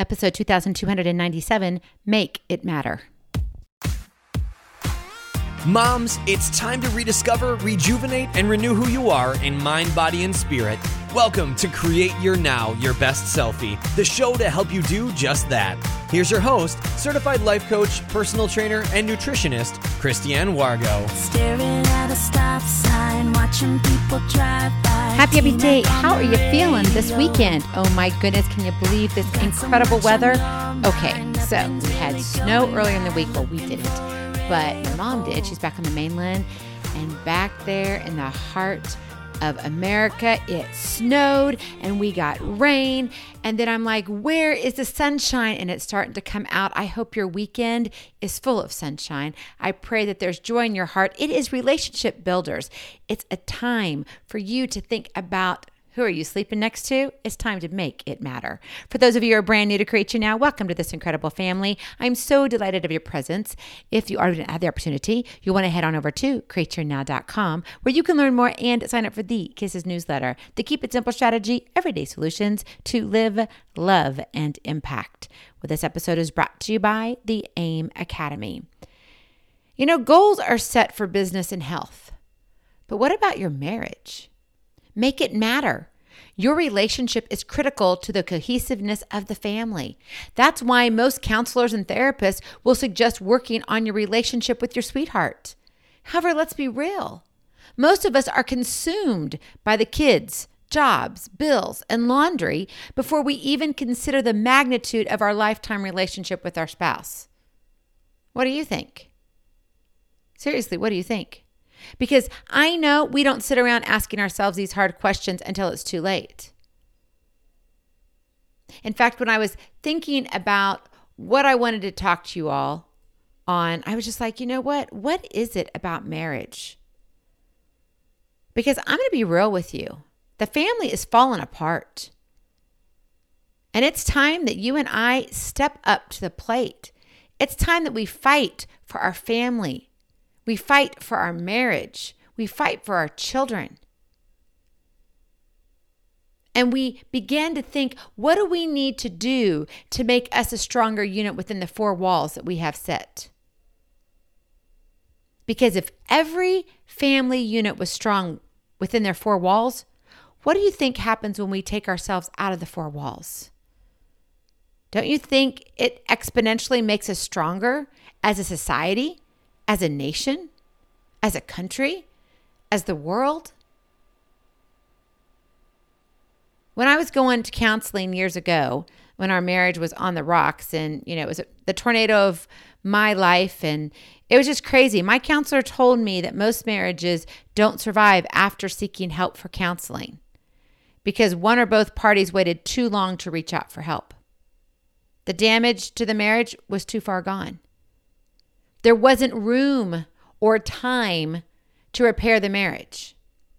Episode 2297, Make It Matter. Moms, it's time to rediscover, rejuvenate, and renew who you are in mind, body, and spirit. Welcome to Create Your Now, Your Best Selfie, the show to help you do just that. Here's your host, certified life coach, personal trainer, and nutritionist, Christiane Wargo. Staring at a stop sign, watching people drive by. Happy day. How are you feeling this weekend? Oh my goodness, can you believe this incredible weather? Okay, so we had snow earlier in the week. Well, we didn't, but my mom did. She's back on the mainland, and back there in the heart of America, it snowed and we got rain. And then I'm like, where is the sunshine? And it's starting to come out. I hope your weekend is full of sunshine. I pray that there's joy in your heart. It is Relationship Builders. It's a time for you to think about who are you sleeping next to? It's time to make it matter. For those of you who are brand new to Create Your Now, welcome to this incredible family. I'm so delighted of your presence. If you already have the opportunity, you want to head on over to createyournow.com, where you can learn more and sign up for the Kisses newsletter, the Keep It Simple strategy, everyday solutions to live, love, and impact. Well, this episode is brought to you by the AIM Academy. You know, goals are set for business and health, but what about your marriage? Make it matter. Your relationship is critical to the cohesiveness of the family. That's why most counselors and therapists will suggest working on your relationship with your sweetheart. However, let's be real. Most of us are consumed by the kids, jobs, bills, and laundry before we even consider the magnitude of our lifetime relationship with our spouse. What do you think? Seriously, what do you think? Because I know we don't sit around asking ourselves these hard questions until it's too late. In fact, when I was thinking about what I wanted to talk to you all on, I was just like, you know what? What is it about marriage? Because I'm going to be real with you. The family is falling apart. And it's time that you and I step up to the plate. It's time that we fight for our family. We fight for our marriage. We fight for our children. And we begin to think, what do we need to do to make us a stronger unit within the four walls that we have set? Because if every family unit was strong within their four walls, what do you think happens when we take ourselves out of the four walls? Don't you think it exponentially makes us stronger as a society? As a nation, as a country, as the world? When I was going to counseling years ago, when our marriage was on the rocks and, it was the tornado of my life and it was just crazy. My counselor told me that most marriages don't survive after seeking help for counseling because one or both parties waited too long to reach out for help. The damage to the marriage was too far gone. There wasn't room or time to repair the marriage.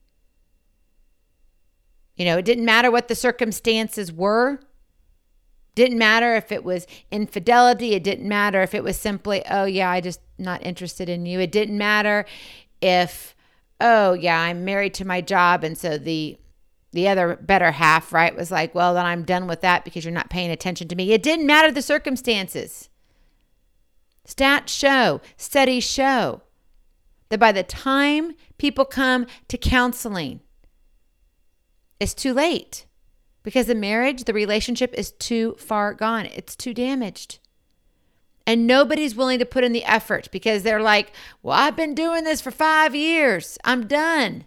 It didn't matter what the circumstances were. Didn't matter if it was infidelity. It didn't matter if it was simply, oh yeah, I just not interested in you. It didn't matter if, oh yeah, I'm married to my job. And so the other better half, right, was like, well, then I'm done with that because you're not paying attention to me. It didn't matter the circumstances. Stats show, studies show that by the time people come to counseling, it's too late because the marriage, the relationship is too far gone. It's too damaged. And nobody's willing to put in the effort because they're like, well, I've been doing this for 5 years. I'm done.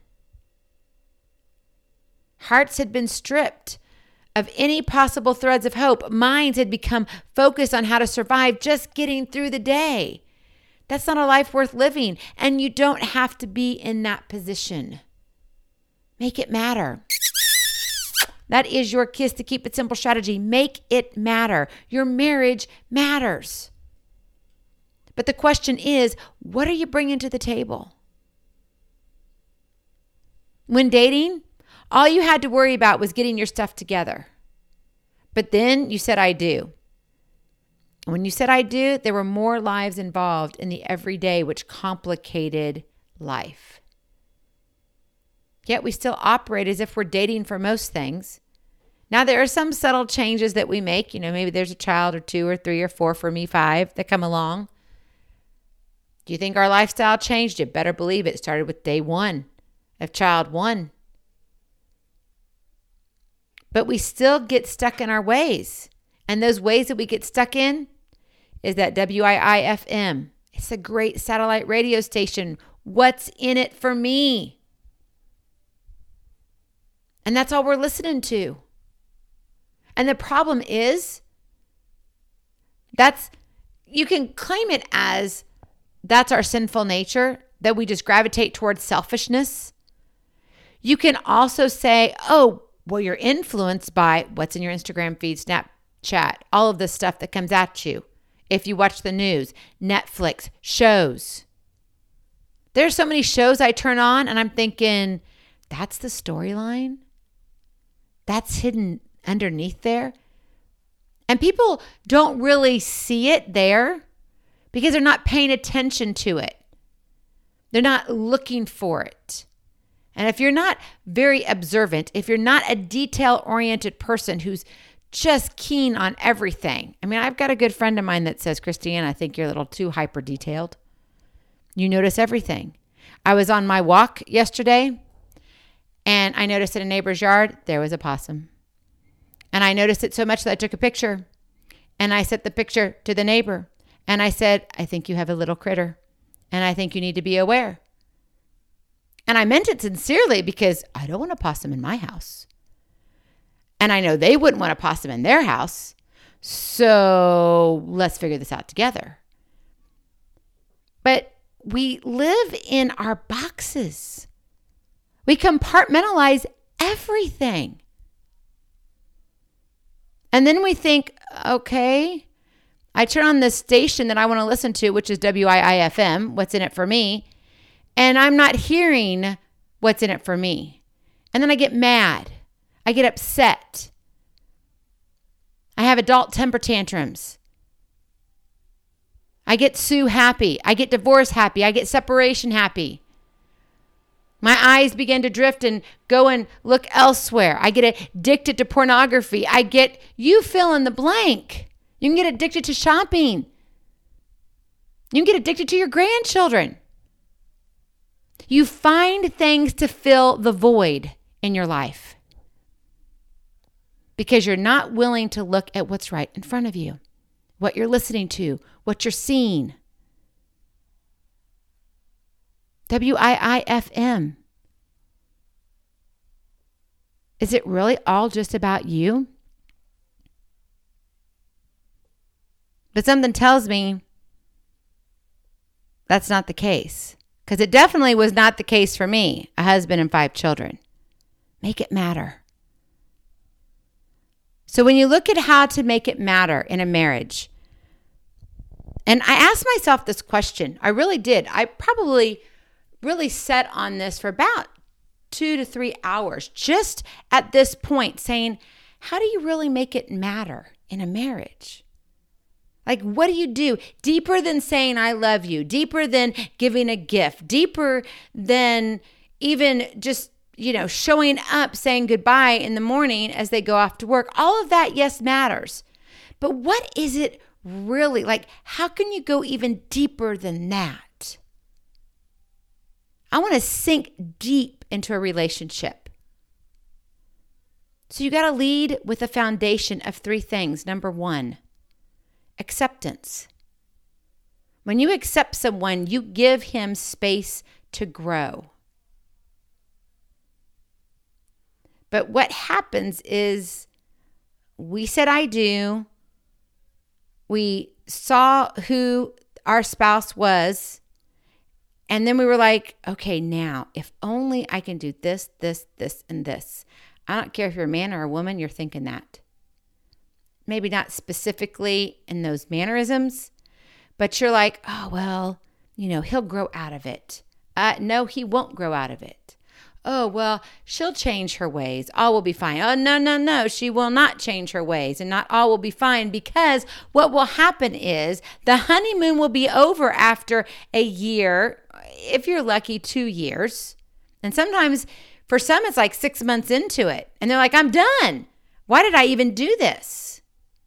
Hearts had been stripped of any possible threads of hope. Minds had become focused on how to survive, just getting through the day. That's not a life worth living, and you don't have to be in that position. Make it matter. That is your kiss to keep it simple strategy. Make it matter. Your marriage matters. But the question is, what are you bringing to the table? When dating, all you had to worry about was getting your stuff together. But then you said, I do. When you said I do, there were more lives involved in the everyday, which complicated life. Yet we still operate as if we're dating for most things. Now, there are some subtle changes that we make. Maybe there's a child or 2 or 3 or 4, for me 5, that come along. Do you think our lifestyle changed? You better believe it started with day 1 of child 1. But we still get stuck in our ways. And those ways that we get stuck in is that WIIFM. It's a great satellite radio station. What's in it for me? And that's all we're listening to. And the problem is, you can claim it as that's our sinful nature, that we just gravitate towards selfishness. You can also say, oh, well, you're influenced by what's in your Instagram feed, Snapchat, all of this stuff that comes at you. If you watch the news, Netflix, shows. There's so many shows I turn on and I'm thinking, that's the storyline? That's hidden underneath there? And people don't really see it there because they're not paying attention to it. They're not looking for it. And if you're not very observant, if you're not a detail-oriented person who's just keen on everything. I mean, I've got a good friend of mine that says, Christine, I think you're a little too hyper-detailed. You notice everything. I was on my walk yesterday, and I noticed in a neighbor's yard, there was a possum. And I noticed it so much that I took a picture. And I sent the picture to the neighbor. And I said, I think you have a little critter. And I think you need to be aware. And I meant it sincerely because I don't want a possum in my house. And I know they wouldn't want a possum in their house. So let's figure this out together. But we live in our boxes. We compartmentalize everything. And then we think, okay, I turn on this station that I want to listen to, which is WIIFM, what's in it for me, and I'm not hearing what's in it for me. And then I get mad. I get upset. I have adult temper tantrums. I get sue happy. I get divorce happy. I get separation happy. My eyes begin to drift and go and look elsewhere. I get addicted to pornography. You fill in the blank. You can get addicted to shopping. You can get addicted to your grandchildren. You find things to fill the void in your life because you're not willing to look at what's right in front of you, what you're listening to, what you're seeing. WIIFM. Is it really all just about you? But something tells me that's not the case. Because it definitely was not the case for me, a husband and 5 children. Make it matter. So when you look at how to make it matter in a marriage, and I asked myself this question, I really did. I probably really sat on this for about 2 to 3 hours, just at this point saying, how do you really make it matter in a marriage? Like, what do you do deeper than saying, I love you, deeper than giving a gift, deeper than even just, showing up, saying goodbye in the morning as they go off to work? All of that, yes, matters. But what is it really like? How can you go even deeper than that? I want to sink deep into a relationship. So you got to lead with a foundation of 3 things. Number 1, acceptance. When you accept someone, you give him space to grow. But what happens is we said, I do. We saw who our spouse was. And then we were like, okay, now, if only I can do this, this, this, and this. I don't care if you're a man or a woman, you're thinking that. Maybe not specifically in those mannerisms, but you're like, oh, well, he'll grow out of it. No, he won't grow out of it. Oh, well, she'll change her ways. All will be fine. Oh, no. She will not change her ways, and not all will be fine, because what will happen is the honeymoon will be over after a year, if you're lucky, 2 years. And sometimes for some, it's like 6 months into it. And they're like, I'm done. Why did I even do this?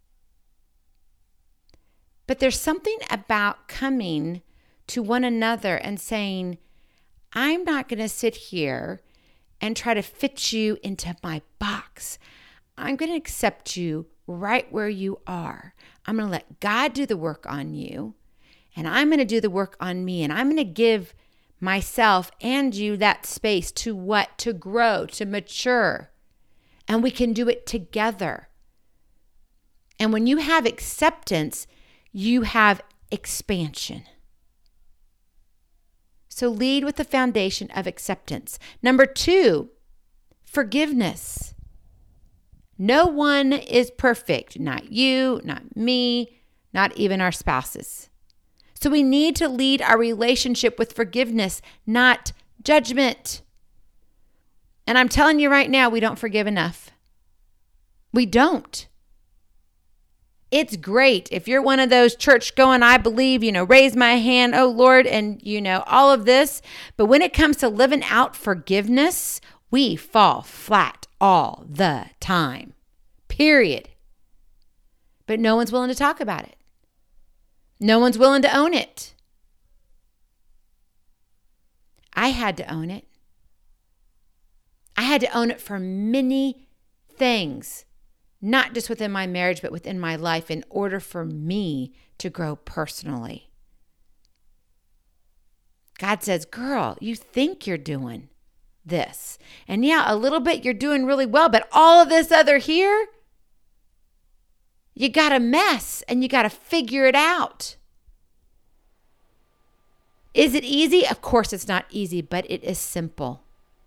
But there's something about coming to one another and saying, I'm not going to sit here and try to fit you into my box. I'm going to accept you right where you are. I'm going to let God do the work on you, and I'm going to do the work on me, and I'm going to give myself and you that space to what? To grow, to mature. And we can do it together. And when you have acceptance, you have expansion. So lead with the foundation of acceptance. Number 2, forgiveness. No one is perfect. Not you, not me, not even our spouses. So we need to lead our relationship with forgiveness, not judgment. And I'm telling you right now, we don't forgive enough. We don't. It's great if you're one of those church going, I believe, raise my hand, oh Lord, and all of this. But when it comes to living out forgiveness, we fall flat all the time, period. But no one's willing to talk about it. No one's willing to own it. I had to own it. I had to own it for many things, not just within my marriage, but within my life, in order for me to grow personally. God says, girl, you think you're doing this. And yeah, a little bit you're doing really well, but all of this other here, you got a mess and you got to figure it out. Is it easy? Of course it's not easy, but it is simple.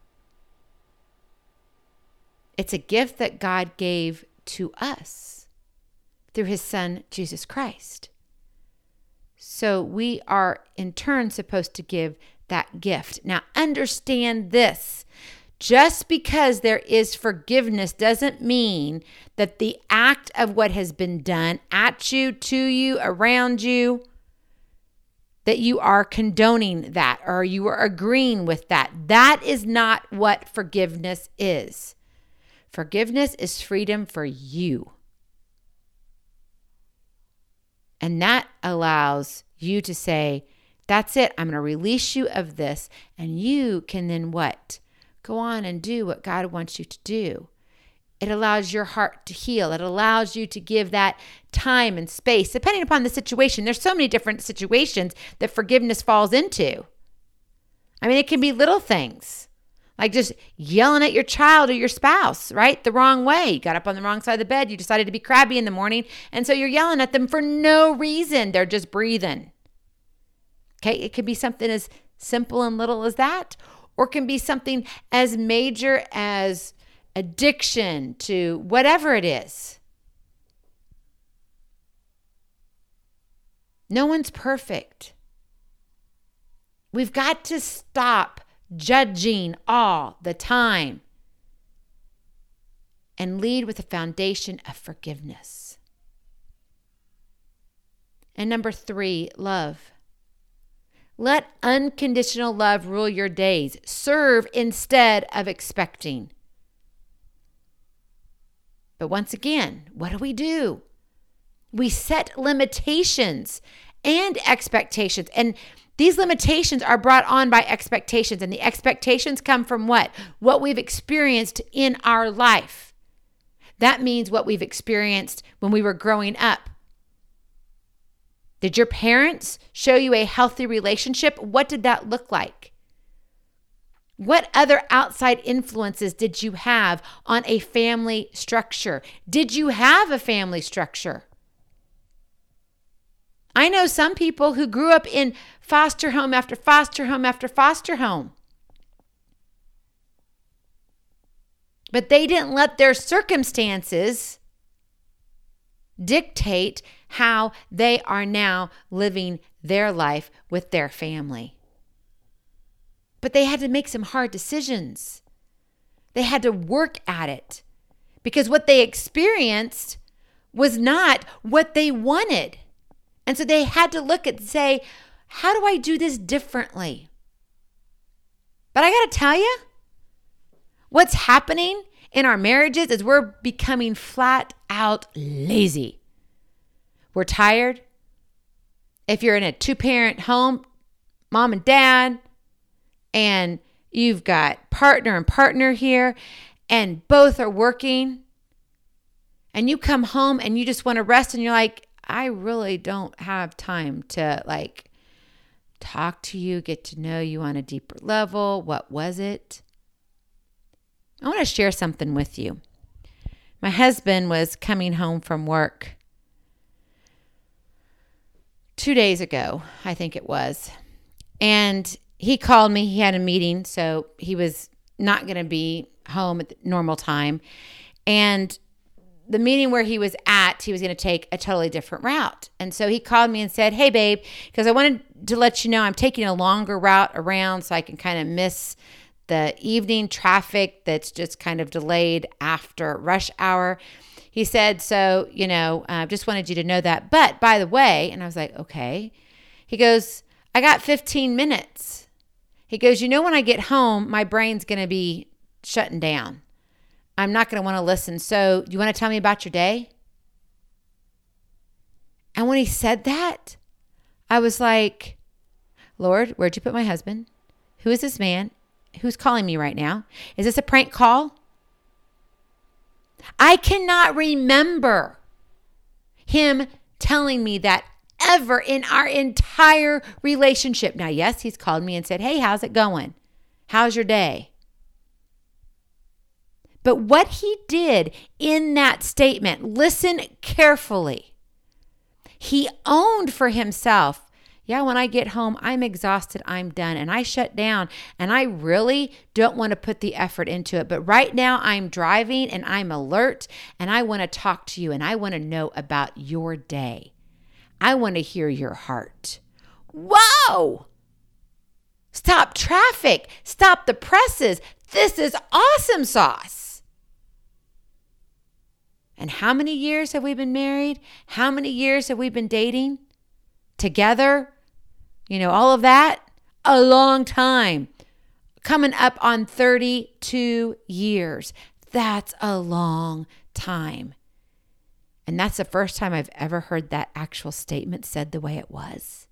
It's a gift that God gave to us through his son, Jesus Christ. So we are in turn supposed to give that gift. Now understand this. Just because there is forgiveness doesn't mean that the act of what has been done at you, to you, around you, that you are condoning that or you are agreeing with that. That is not what forgiveness is. Forgiveness is freedom for you. And that allows you to say, that's it. I'm going to release you of this. And you can then what? Go on and do what God wants you to do. It allows your heart to heal. It allows you to give that time and space, depending upon the situation. There's so many different situations that forgiveness falls into. I mean, it can be little things. Like just yelling at your child or your spouse, right? The wrong way. You got up on the wrong side of the bed. You decided to be crabby in the morning. And so you're yelling at them for no reason. They're just breathing. Okay. It could be something as simple and little as that, or it can be something as major as addiction to whatever it is. No one's perfect. We've got to stop judging all the time and lead with a foundation of forgiveness. And number 3, love. Let unconditional love rule your days. Serve instead of expecting. But once again, what do? We set limitations and expectations. And these limitations are brought on by expectations. And the expectations come from what? What we've experienced in our life. That means what we've experienced when we were growing up. Did your parents show you a healthy relationship? What did that look like? What other outside influences did you have on a family structure? Did you have a family structure? I know some people who grew up in foster home after foster home after foster home. But they didn't let their circumstances dictate how they are now living their life with their family. But they had to make some hard decisions. They had to work at it because what they experienced was not what they wanted. And so they had to look and say, how do I do this differently? But I got to tell you, what's happening in our marriages is we're becoming flat out lazy. We're tired. If you're in a 2-parent home, mom and dad, and you've got partner and partner here, and both are working, and you come home and you just want to rest, and you're like, I really don't have time to like talk to you, get to know you on a deeper level. What was it? I want to share something with you. My husband was coming home from work 2 days ago, I think it was. And he called me. He had a meeting, so he was not going to be home at the normal time. And the meeting where he was at, he was going to take a totally different route. And so he called me and said, hey, babe, because I wanted to let you know I'm taking a longer route around so I can kind of miss the evening traffic that's just kind of delayed after rush hour. He said, so, just wanted you to know that. But by the way, and I was like, okay. He goes, I got 15 minutes. He goes, when I get home, my brain's going to be shutting down. I'm not going to want to listen. So do you want to tell me about your day? And when he said that, I was like, Lord, where'd you put my husband? Who is this man? Who's calling me right now? Is this a prank call? I cannot remember him telling me that ever in our entire relationship. Now, yes, he's called me and said, hey, how's it going? How's your day? But what he did in that statement, listen carefully. He owned for himself, when I get home, I'm exhausted, I'm done, and I shut down, and I really don't want to put the effort into it. But right now I'm driving and I'm alert, and I want to talk to you, and I want to know about your day. I want to hear your heart. Whoa! Stop traffic. Stop the presses. This is awesome sauce. And how many years have we been married? How many years have we been dating together? All of that. A long time. Coming up on 32 years. That's a long time. And that's the first time I've ever heard that actual statement said the way it was.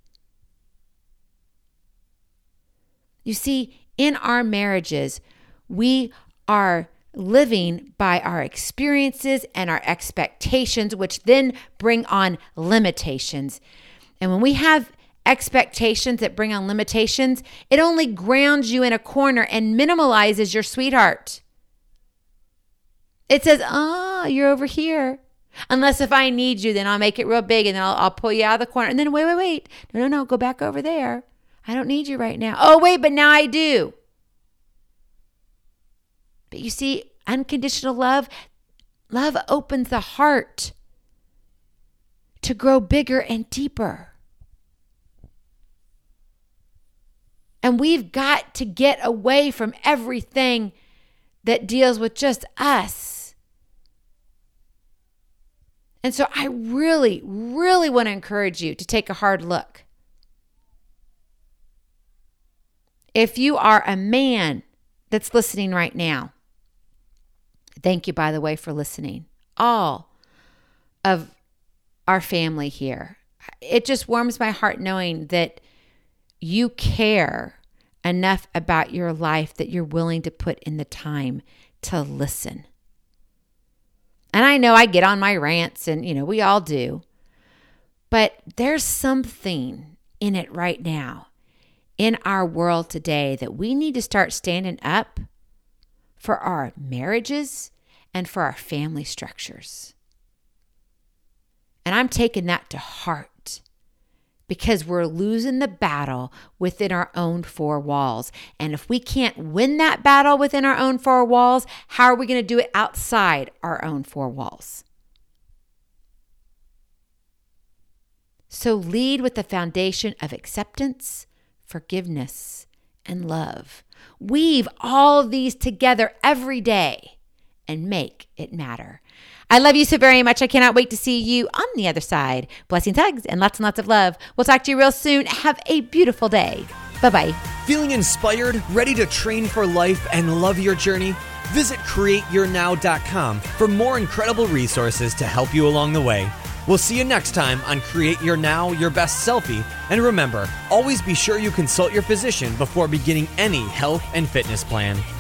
You see, in our marriages, we are living by our experiences and our expectations, which then bring on limitations. And when we have expectations that bring on limitations, it only grounds you in a corner and minimalizes your sweetheart. It says, you're over here. Unless if I need you, then I'll make it real big and then I'll pull you out of the corner. And then wait. No, go back over there. I don't need you right now. Oh, wait, but now I do. But you see, unconditional love opens the heart to grow bigger and deeper. And we've got to get away from everything that deals with just us. And so I really, really want to encourage you to take a hard look. If you are a man that's listening right now, thank you, by the way, for listening. All of our family here. It just warms my heart knowing that you care enough about your life that you're willing to put in the time to listen. And I know I get on my rants and, we all do. But there's something in it right now in our world today that we need to start standing up for our marriages and for our family structures. And I'm taking that to heart because we're losing the battle within our own four walls. And if we can't win that battle within our own four walls, how are we going to do it outside our own four walls? So lead with the foundation of acceptance, forgiveness, and love. Weave all of these together every day and make it matter. I love you so very much. I cannot wait to see you on the other side. Blessings, hugs, and lots of love. We'll talk to you real soon. Have a beautiful day. Bye-bye. Feeling inspired, ready to train for life and love your journey? Visit CreateYourNow.com for more incredible resources to help you along the way. We'll see you next time on Create Your Now, Your Best Selfie. And remember, always be sure you consult your physician before beginning any health and fitness plan.